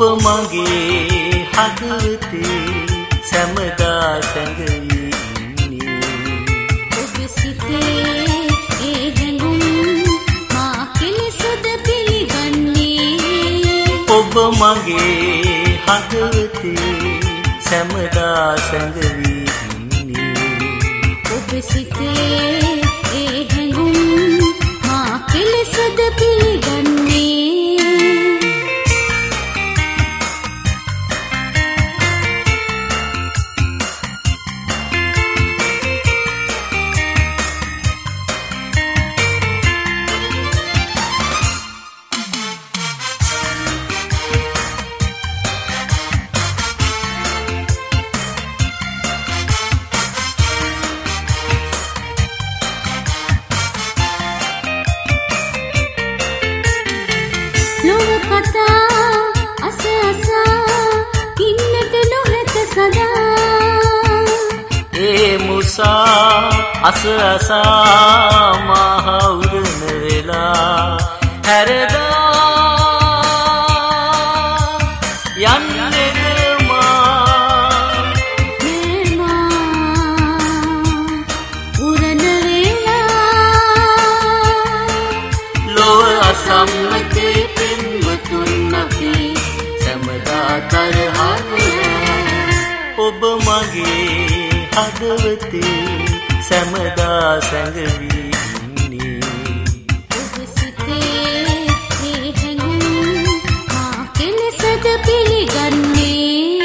මගේ හදවතේ සැමදා සැඟවී ඔබ සිතේ ඒ හැඟුම් මා කෙලෙසද පිළිගන්නේ ඔබ මගේ හදවතේ සැමදා සැඟවී ඔබ සිතේ ඒ හැඟුම් මා කෙලෙසද පිළිගන්නේ අස අසා මහවුරන වෙලා හැරදා යන්නේද උරන වෙලා ලොව අසම්මතේ පින්වතුන් අපි සැමදා තරහා ඔබ මගේ හදවතේ සැමදා සැඟවී ඔබ සිතේ ඒ හැඟුම් මා කෙලෙසද පිළිගන්නේ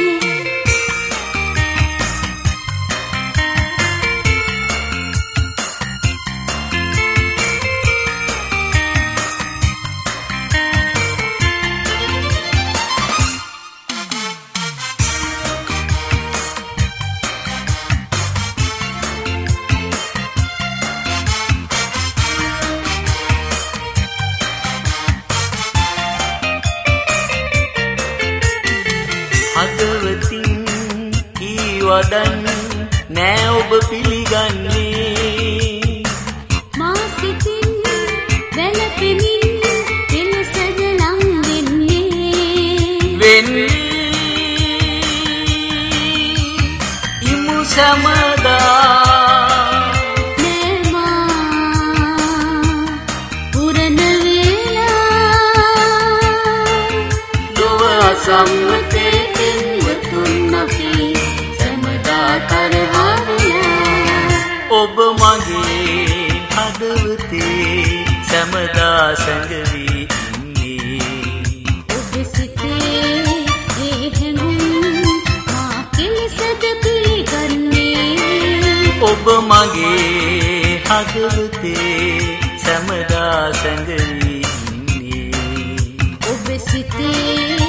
හදවතින් කී වදන් නෑ ඔබ පිළිගන්නේ මා සිතින් වැළපෙමින් කෙලෙසද ලං වෙන්නේ ඉමු සැමදා පුරන වෙලා ලොව අසම්මතේ ඔබ මගේ හදවතේ සැමදා සැඟවී ඔබ සිතේ ඒ හැඟුම් මා කෙලෙසද පිළිගන්නේ ඔබ මගේ හදවතේ සැමදා සැඟවී ඔබ සිතේ